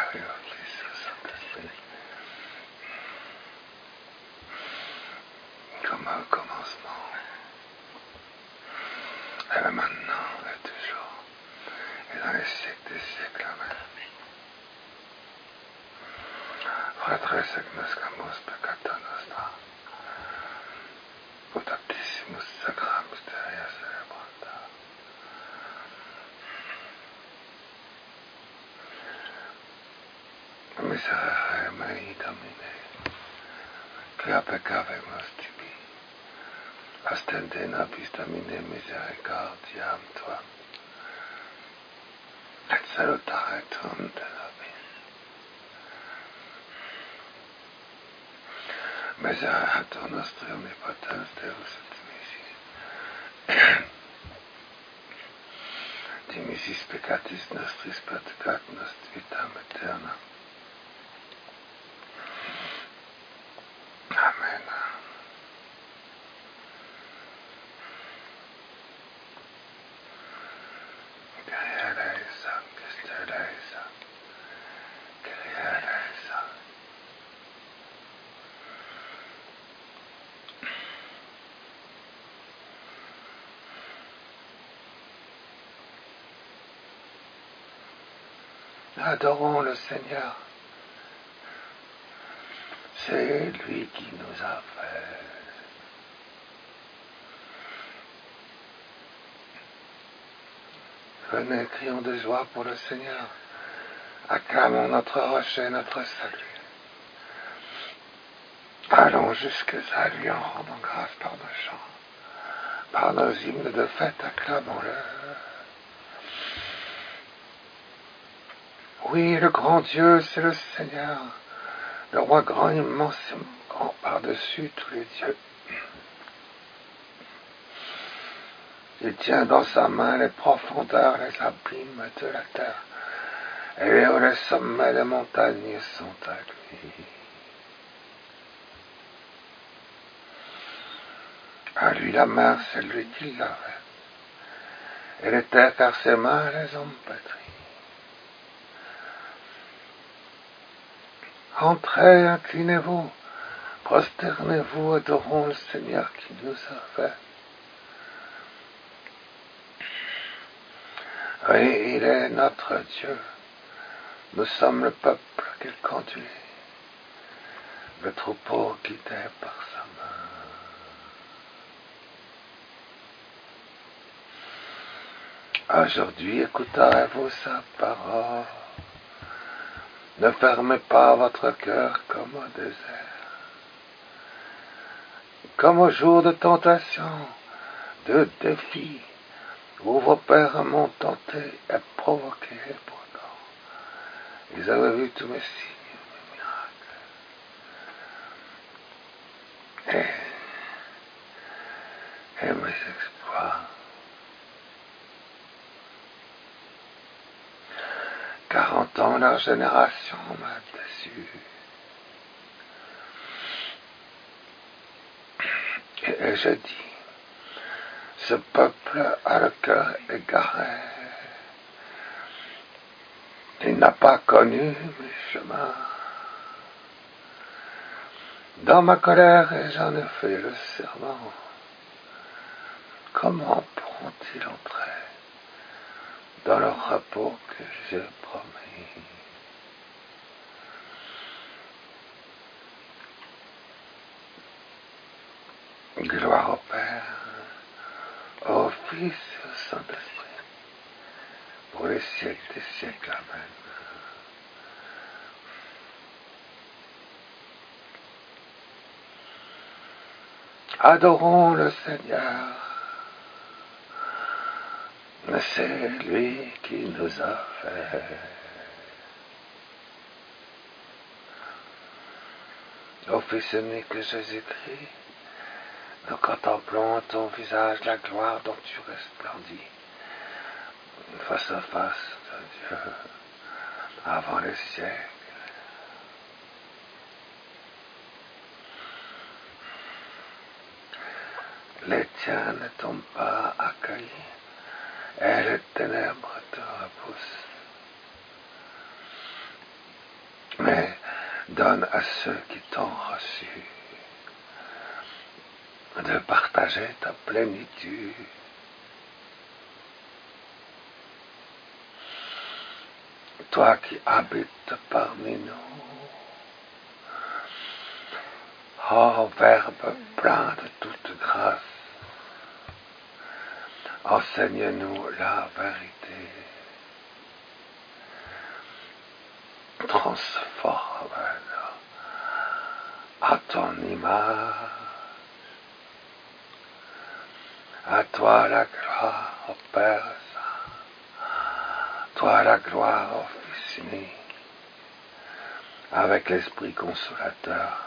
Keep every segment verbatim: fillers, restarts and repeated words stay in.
Père et au Fils et au Saint-Esprit, comme au commencement, et maintenant, et toujours, et dans les siècles des siècles. Amen. Fratres agnoscamus peccata nostra, ut aptissimus sacra mysteria celebranta. Miserere mei Domine, quia peccavemus tibi, astende nobis Domine misericordiam tuam, et salutare tuum de nobis. Miserator nostri omnipotens Deus et dimisis, dimisis peccatis nostris purgat nos vitam aeterna. Amen. Kyrie eleison, Christe eleison, Kyrie eleison. Adorons le Seigneur. C'est lui qui nous a fait. Venez, crions de joie pour le Seigneur. Acclamons notre rocher, notre salut. Allons jusqu'à lui en rendant grâce par nos chants. Par nos hymnes de fête, acclamons-le. Oui, le grand Dieu, c'est le Seigneur, le roi grand, immensément grand par-dessus tous les dieux. Il tient dans sa main les profondeurs, les abîmes de la terre, et les hauts sommets des montagnes sont à lui. À lui la mer, c'est lui qui l'a fait, et les terres, car ses mains les ont pétries. Entrez, inclinez-vous, prosternez-vous, adorons le Seigneur qui nous a fait. Oui, il est notre Dieu. Nous sommes le peuple qu'il conduit, le troupeau guidé par sa main. Aujourd'hui, écouterez-vous sa parole. Ne fermez pas votre cœur comme au désert, comme au jour de tentation, de défi, où vos pères m'ont tenté et provoqué pourtant. Ils avaient vu tous mes signes, mes miracles et, et mes exploits. Quarante ans, leur génération m'a déçu. Et, et je dis, ce peuple a le cœur égaré. Il n'a pas connu mes chemins. Dans ma colère, et j'en ai fait le serment. Comment pourront-ils entrer dans le repos que j'ai promis? Gloire au Père, au Fils et au Saint-Esprit, pour les siècles des siècles. Amen. Adorons le Seigneur. C'est lui qui nous a fait. Ô Fils unique que Jésus-Christ, nous contemplons ton visage, la gloire dont tu resplendis, face à face de Dieu, avant les siècles. Les tiens ne t'ont pas accueilli, et les ténèbres te repoussent. Donne à ceux qui t'ont reçu de partager ta plénitude. Toi qui habites parmi nous, ô Verbe plein de toute grâce, enseigne-nous la vérité. Transforme-nous à ton image. À toi la gloire, ô Père Saint. Toi la gloire, ô Fils unique, avec l'Esprit consolateur,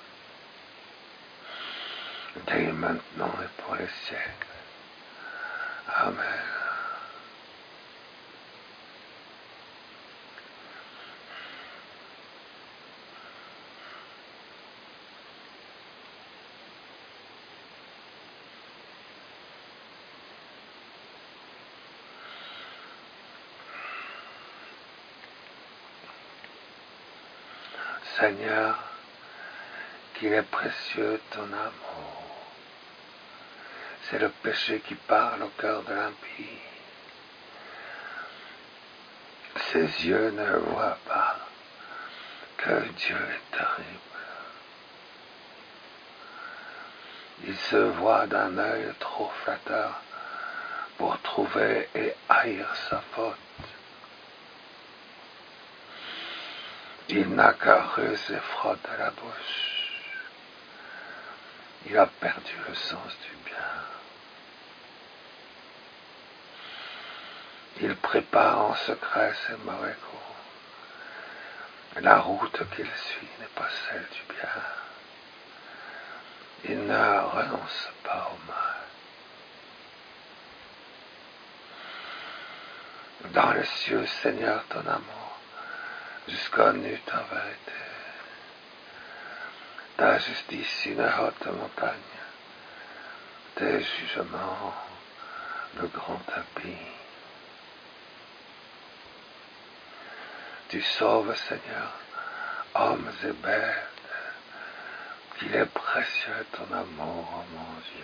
dès maintenant et pour les siècles. Amen. Seigneur, qu'il est précieux ton amour. C'est le péché qui parle au cœur de l'impie. Ses yeux ne voient pas que Dieu est terrible. Il se voit d'un œil trop flatteur pour trouver et haïr sa faute. Il n'a qu'à ruse et fraude à la bouche. Il a perdu le sens du bien. Il prépare en secret ses mauvais coups. La route qu'il suit n'est pas celle du bien. Il ne renonce pas au mal. Dans les cieux, Seigneur, ton amour, jusqu'au nu ta vérité. Ta justice, une haute montagne. Tes jugements, le grand tapis. Tu sauves, Seigneur, hommes et bêtes. Qu'il est précieux ton amour, oh mon Dieu.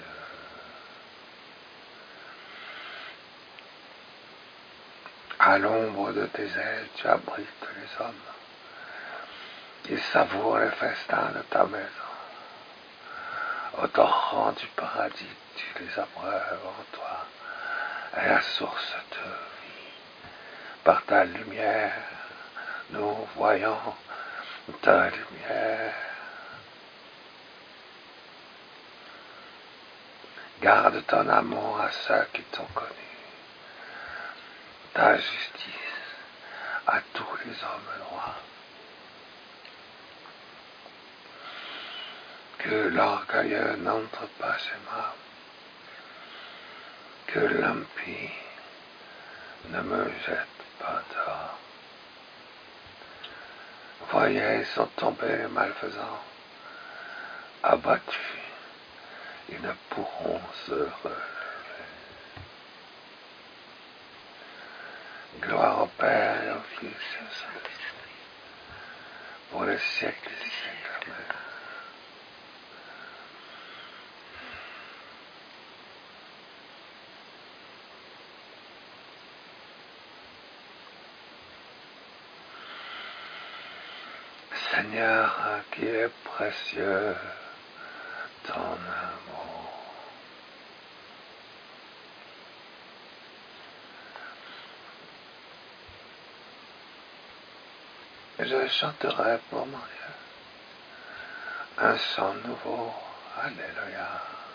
À l'ombre de tes ailes, tu abrites les hommes. Ils savourent les festins de ta maison. Au torrent du paradis, tu les abreuves en toi, à la source de vie. Par ta lumière, nous voyons ta lumière. Garde ton amour à ceux qui t'ont connu, ta justice à tous les hommes droits. Que l'orgueilleux n'entre pas chez moi, que l'impie ne me jette pas dehors. Voyez, sont tombés les malfaisants, abattus, ils ne pourront se relever. Gloire au Père et au Fils et au Saint-Esprit, pour les siècles des siècles. Amen. Seigneur, qui est précieux ton amour. Je chanterai pour mon Dieu un chant nouveau. Alléluia.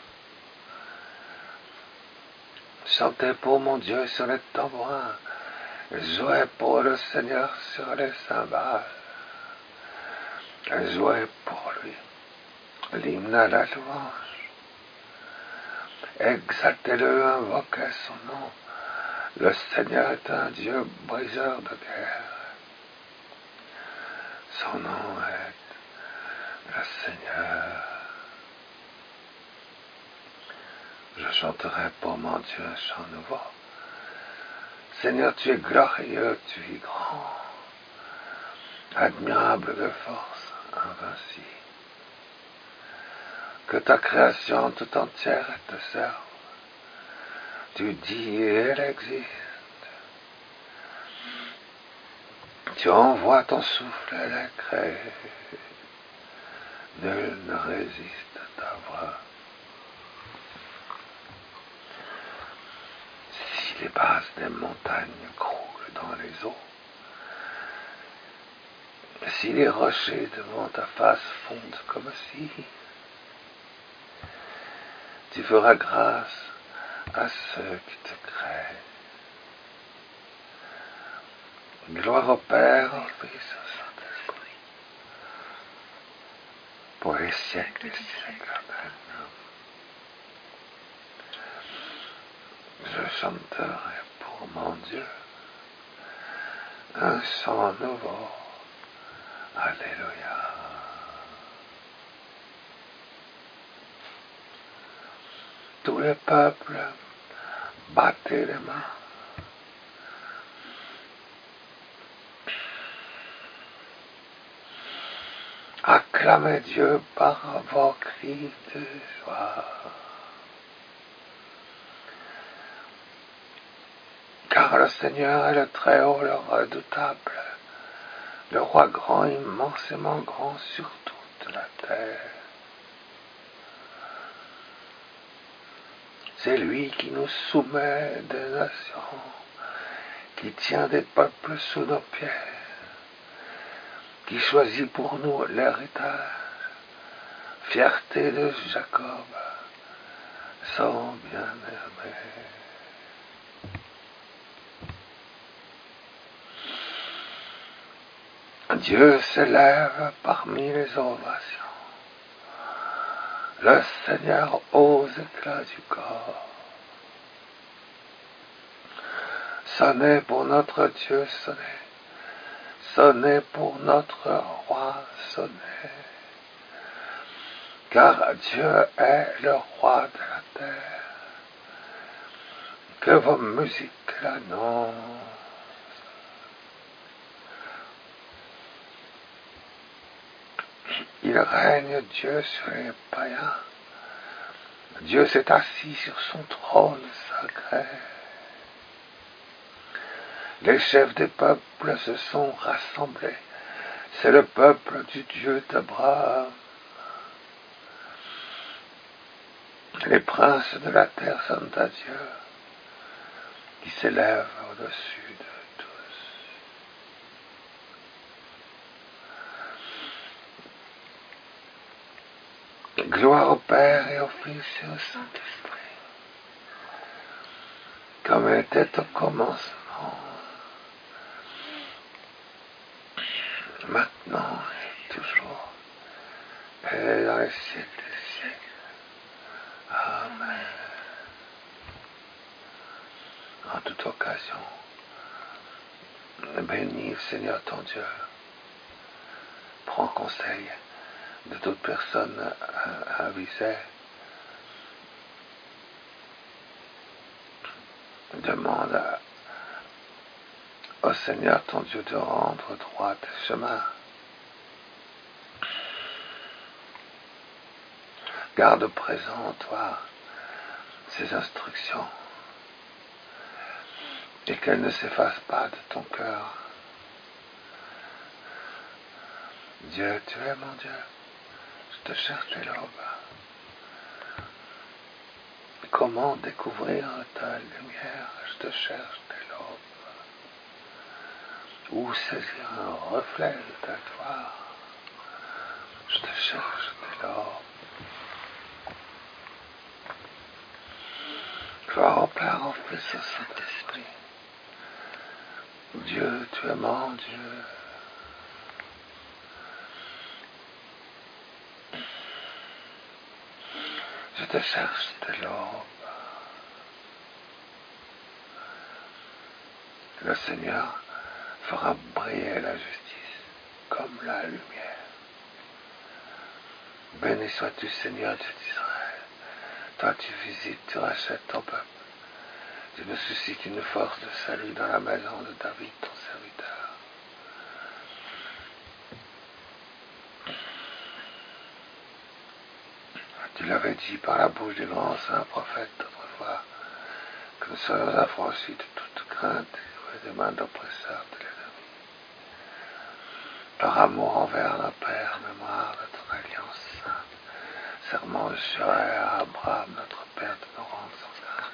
Chantez pour mon Dieu sur les tambourins. Jouez pour le Seigneur sur les cymbales. Jouez pour lui l'hymne à la louange. Exaltez-le, invoquez son nom. Le Seigneur est un Dieu briseur de guerre. Son nom est le Seigneur. Je chanterai pour mon Dieu un chant nouveau. Seigneur, tu es glorieux, tu es grand, admirable de force. ainsi. Que ta création tout entière te serve. Tu dis et elle existe. Tu envoies ton souffle, elle est créée. Nul ne résiste à ta voix. Si les bases des montagnes croulent dans les eaux, si les rochers devant ta face fondent comme si, tu feras grâce à ceux qui te créent. Gloire au Père, au Fils, au Saint-Esprit, pour les siècles et siècles. Amen. Je chanterai pour mon Dieu un chant nouveau. Alléluia. Tous les peuples, battez les mains. Acclamez Dieu par vos cris de joie. Car le Seigneur est le Très-Haut, le redoutable, le Roi grand, immensément grand sur toute la terre. C'est lui qui nous soumet des nations, qui tient des peuples sous nos pieds, qui choisit pour nous l'héritage, fierté de Jacob, son bien-aimé. Dieu s'élève parmi les ovations. Le Seigneur aux éclats du corps. Sonnez pour notre Dieu, sonnez. Sonnez pour notre roi, sonnez. Car Dieu est le roi de la terre. Que vos musiques l'annoncent. Il règne Dieu sur les païens. Dieu s'est assis sur son trône sacré. Les chefs des peuples se sont rassemblés. C'est le peuple du Dieu d'Abraham. Les princes de la terre sont à Dieu, qui s'élèvent au-dessus de tous. Gloire au Père et au Fils et au Saint-Esprit, comme était au commencement, maintenant et toujours, et dans les siècles des siècles. Amen. En toute occasion, bénis Seigneur ton Dieu. Prends conseil de toute personne avisée. Demande à, au Seigneur ton Dieu de rendre droit tes chemins. Garde présent en toi ces instructions et qu'elles ne s'effacent pas de ton cœur. Dieu, tu es mon Dieu, je te cherche dès l'aube. Comment découvrir ta lumière? Je te cherche dès l'aube. Où saisir un reflet de ta gloire? Je te cherche dès l'aube. Gloire au Père, au Fils, au Saint-Esprit. Dieu, tu es mon Dieu. Je te cherche dès l'aube. Le Seigneur fera briller la justice comme la lumière. Béni sois-tu, Seigneur Dieu d'Israël. Toi, tu visites, tu rachètes ton peuple. Tu me suscites une force de salut dans la maison de David, ton serviteur. Tu l'avais dit par la bouche des grands saints prophètes d'autrefois, que nous soyons affranchis de toute crainte et des mains d'oppresseurs de l'ennemi. Par amour envers nos pères, mémoire de ton alliance sainte, serment juré à Abraham, notre père, de nous rendre sans crainte.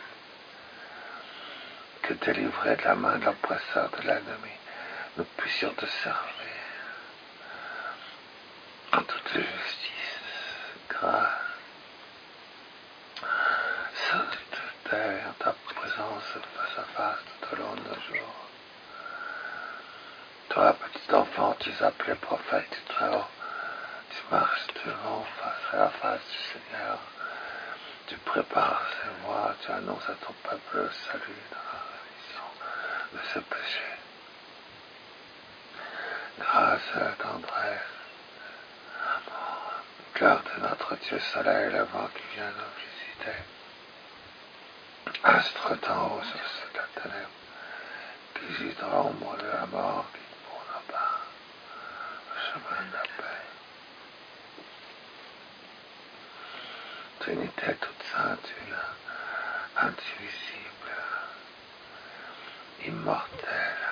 Que délivrés de la main de l'oppresseur de l'ennemi, nous puissions te servir en toute justice, grâce, sainteté, en ta présence face à face tout au long de nos jours. Toi, petit enfant, tu es appelé prophète du Très-Haut. Tu marches devant face à la face du Seigneur. Tu prépares ses voies, tu annonces à ton peuple le salut dans la rémission de ses péchés. Grâce à la tendresse, cœur de notre Dieu soleil, le vent qui vient nous visiter. Astre d'en haut sur cette ténèbre, qui gît dans l'ombre de la mort, qui pour nos pas le chemin de la paix. Trinité toute sainte, une, indivisible, immortelle,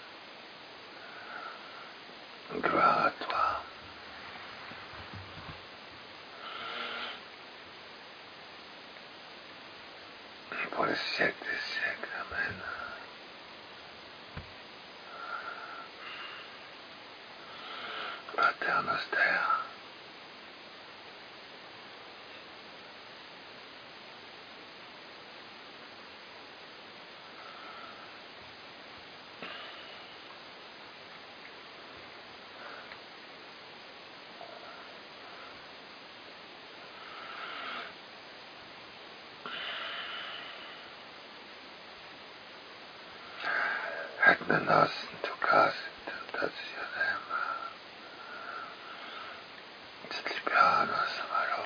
gloire à toi. Pour les siècles des siècles, amen. Pater Noster. Et nos tucas tentationem, et libera nos malo.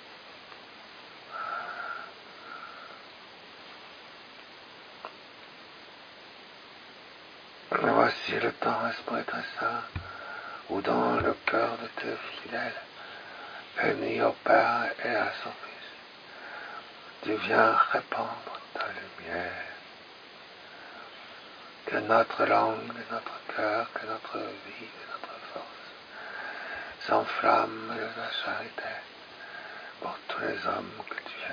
Voici le temps, Esprit très saint, où dans le cœur de tes fidèles, unis au Père et à son Fils, tu viens répandre ta lumière. Que notre langue, que notre cœur, que notre vie, que notre force s'enflamme de la charité pour tous les hommes que tu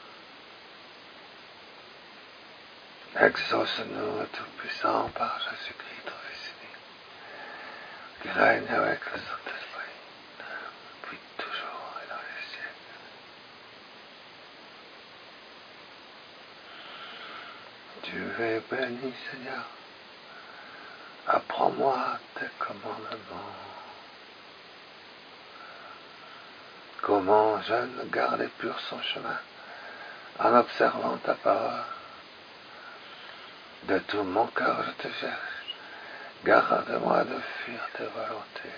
aimes. Exauce-nous, Tout-Puissant, par Jésus-Christ, ton Fils unique, qui règne avec le Saint-Esprit, depuis toujours et dans les siècles. Tu es béni, Seigneur. Apprends-moi tes commandements. Comment jeune garder pur son chemin en observant ta parole. De tout mon cœur je te cherche. Garde-moi de fuir tes volontés.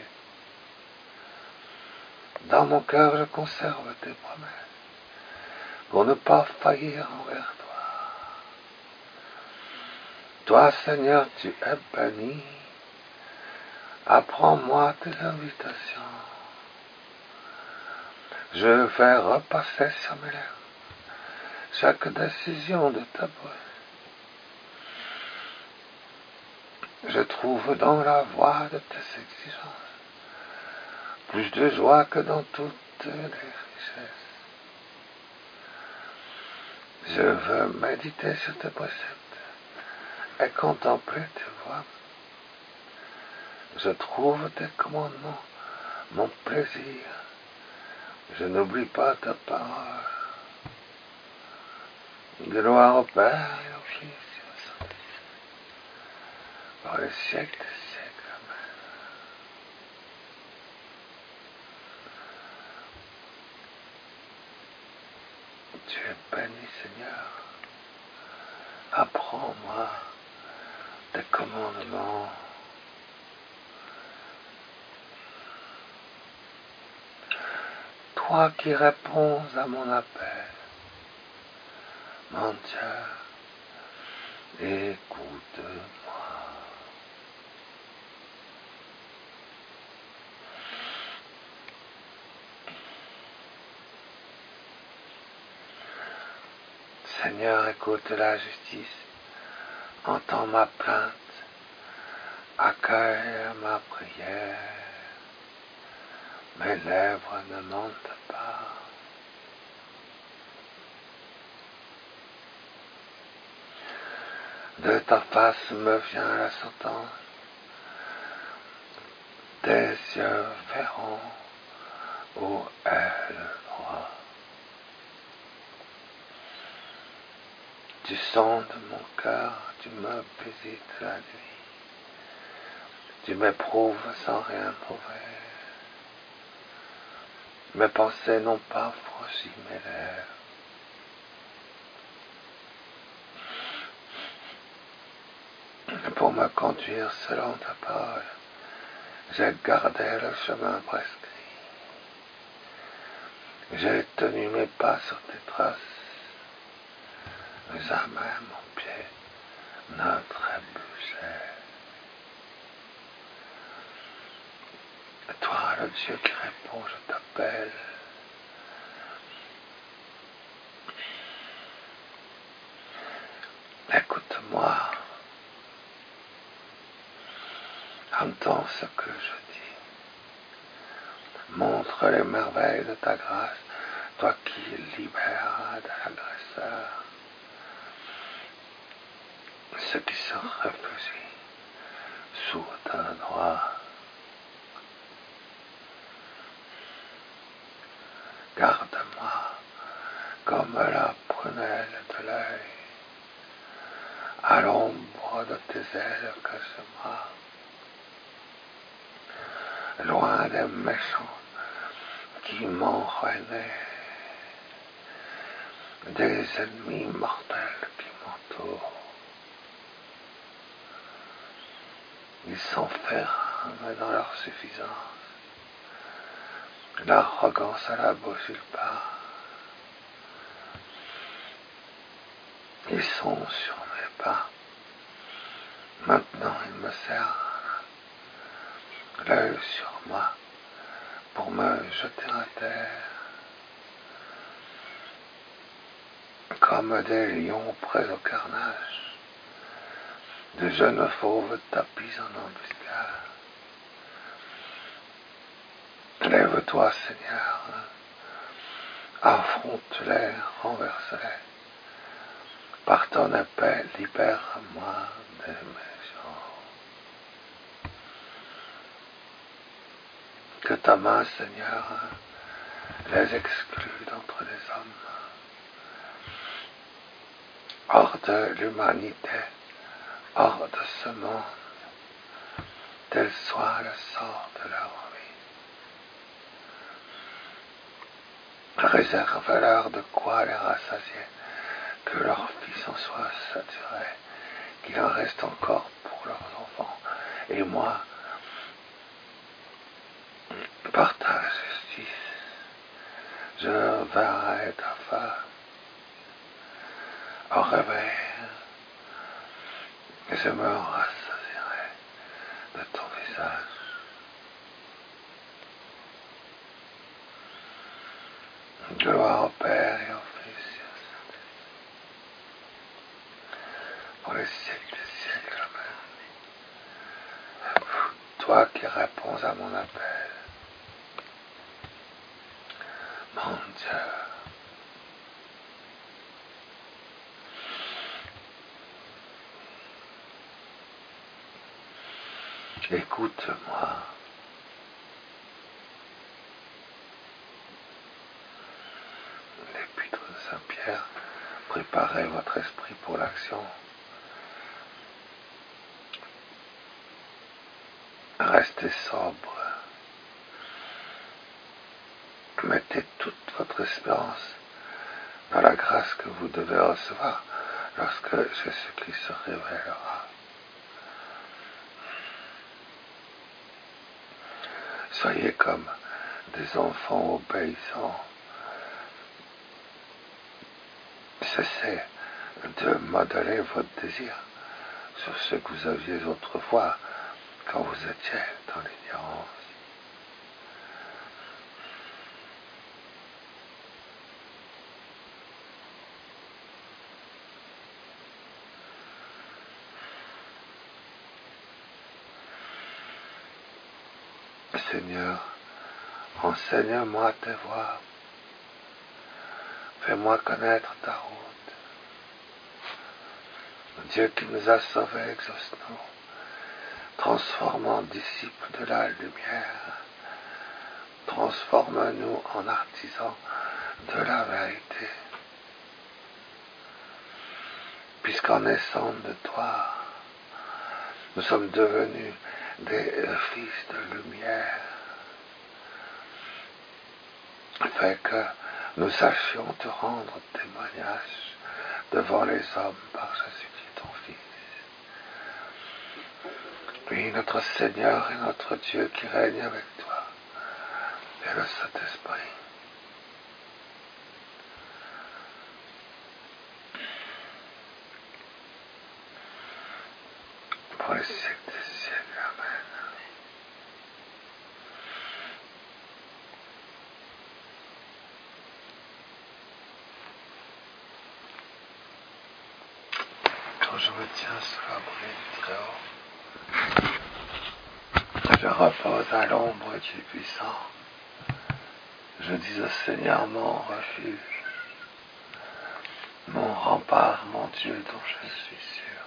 Dans mon cœur je conserve tes promesses pour ne pas faillir envers toi. Toi, Seigneur, tu es béni. Apprends-moi tes invitations. Je vais repasser sur mes lèvres chaque décision de ta bouche. Je trouve dans la voie de tes exigences plus de joie que dans toutes les richesses. Je veux méditer sur tes préceptes et contempler tes voies. Je trouve tes commandements mon plaisir. Je n'oublie pas ta parole. Gloire au Père et au Fils et au Saint-Esprit, par les siècles des siècles. Amen. Tu es béni, Seigneur. Apprends-moi tes commandements. Toi qui réponds à mon appel, mon Dieu, écoute-moi. Seigneur, écoute la justice, entends ma plainte, accueille ma prière. Mes lèvres ne mentent pas. De ta face me vient la sentence, tes yeux verront où est le droit. Tu sondes mon cœur, tu me visites la nuit, tu m'éprouves sans rien trouver. Mes pensées n'ont pas franchi mes lèvres. Pour me conduire selon ta parole, j'ai gardé le chemin prescrit. J'ai tenu mes pas sur tes traces, jamais mon pied ne trébuchait. Toi, le Dieu qui répond, je t'appelle. Écoute-moi, entends ce que je dis. Montre les merveilles de ta grâce, toi qui libères de l'agresseur ceux qui se réfugient sous ta droit. Garde-moi comme la prunelle de l'œil. À l'ombre de tes ailes, cache-moi. Loin des méchants qui m'ont ruiné, des ennemis mortels qui m'entourent. Ils s'enferment dans leur suffisance. L'arrogance à la bouscule pas. Ils sont sur mes pas. Maintenant, ils me serrent l'œil sur moi pour me jeter à terre. Comme des lions près au carnage, de jeunes fauves tapis en embuscade. Lève-toi, Seigneur, affronte-les, renverse-les. Par ton épée, libère-moi des méchants. Que ta main, Seigneur, les exclue d'entre les hommes. Hors de l'humanité, hors de ce monde, tel soit le sort de leur vie. Réserve-leur de quoi les rassasier, que leurs fils en soient saturés, qu'il en reste encore pour leurs enfants. Et moi, par ta justice, je verrai ta face au réveil, et je me rassasierai de ton visage. Gloire au Père et au Fils et au Saint-Esprit, pour les siècles des siècles. Amen. Toi qui réponds à mon appel, mon Dieu, écoute-moi. L'épître de Saint-Pierre, préparez votre esprit pour l'action. Restez sobre. Mettez toute votre espérance dans la grâce que vous devez recevoir lorsque Jésus-Christ se révélera. Soyez comme des enfants obéissants. Cessez de modeler votre désir sur ce que vous aviez autrefois quand vous étiez dans l'ignorance. Seigneur, enseigne-moi tes voies. Fais-moi connaître ta route. Dieu qui nous a sauvés, exauce-nous. Transforme en disciples de la lumière. Transforme-nous en artisans de la vérité. Puisqu'en naissant de toi, nous sommes devenus des fils de lumière. Fais que nous sachions te rendre témoignage devant les hommes par Jésus-Christ, ton Fils. Oui, notre Seigneur et notre Dieu qui règne avec toi, et le Saint-Esprit. Pour les siècles des siècles. Amen. Quand je me tiens sous l'abri du Très-Haut, je repose à l'ombre du puissant. Je dis au Seigneur mon refuge, mon rempart, mon Dieu dont je suis sûr.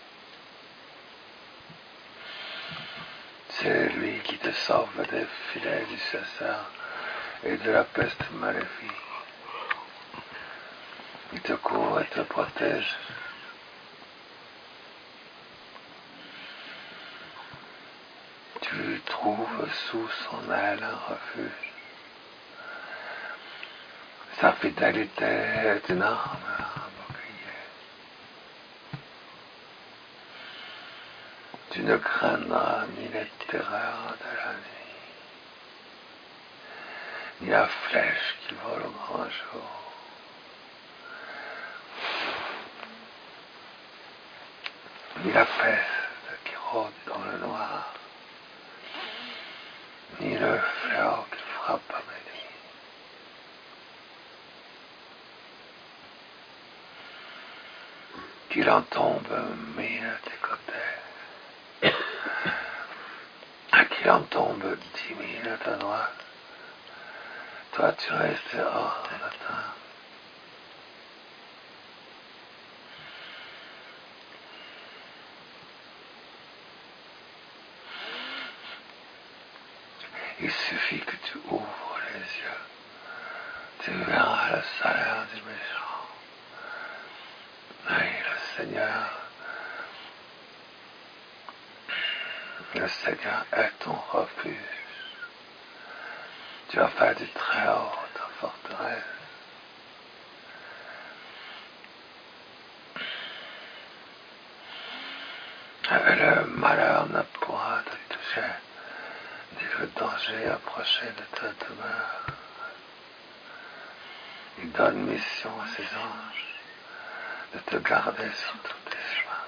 C'est lui qui te sauve des filets du chasseur et de la peste maléfique. Il te couvre et te protège. Tu trouves sous son aile un refuge. Sa fidélité est une arme, un bouclier. Tu ne craindras ni les terreurs de la nuit, ni la flèche qui vole au grand jour, ni la peste qui rôde dans le noir, ni le fléau qui frappe à midi. Qu'il en tombe mille à tes côtés, qu'il en tombe dix mille à ta droite, toi tu restes hors d'atteinte. Il suffit que tu ouvres les yeux, tu verras le salaire du méchant. Oui, le Seigneur, le Seigneur est ton refuge. Tu as fait du Très-Haut ta forteresse. Et le malheur ne pourra te toucher, ni le danger approcher de ta demeure. Il donne mission à ses anges de te garder sur tous tes chemins.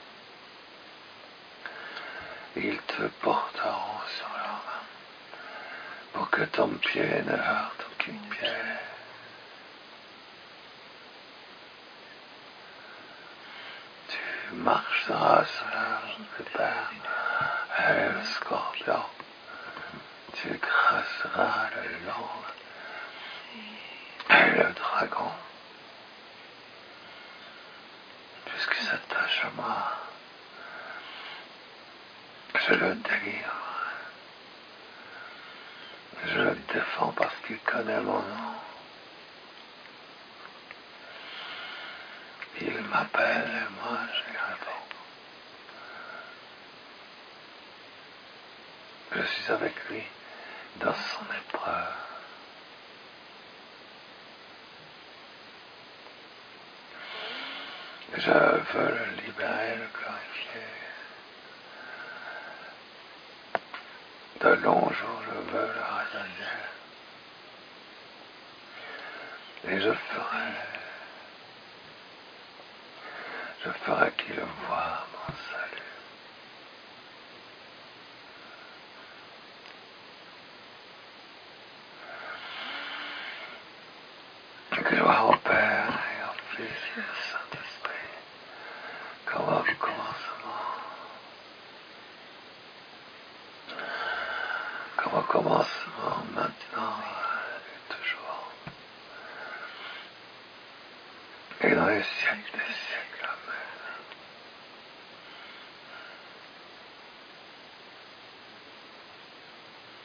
Ils te porteront sur leurs mains pour que ton pied ne heurte aucune pierre. Tu marcheras sur la vipère et le scorpion. Tu grasseras le lion et le dragon. Puisqu'il s'attache à moi, je le délivre. Je le défends parce qu'il connaît mon nom. Il m'appelle et moi je lui réponds. Je suis avec lui dans son épreuve. Je veux le libérer, le glorifier. De longs jours, je veux le rassasier. Et je ferai, je ferai qu'il voie mon salut. Gloire au Père et au Fils et au Saint-Esprit, comme au commencement, comme et dans les siècles des siècles.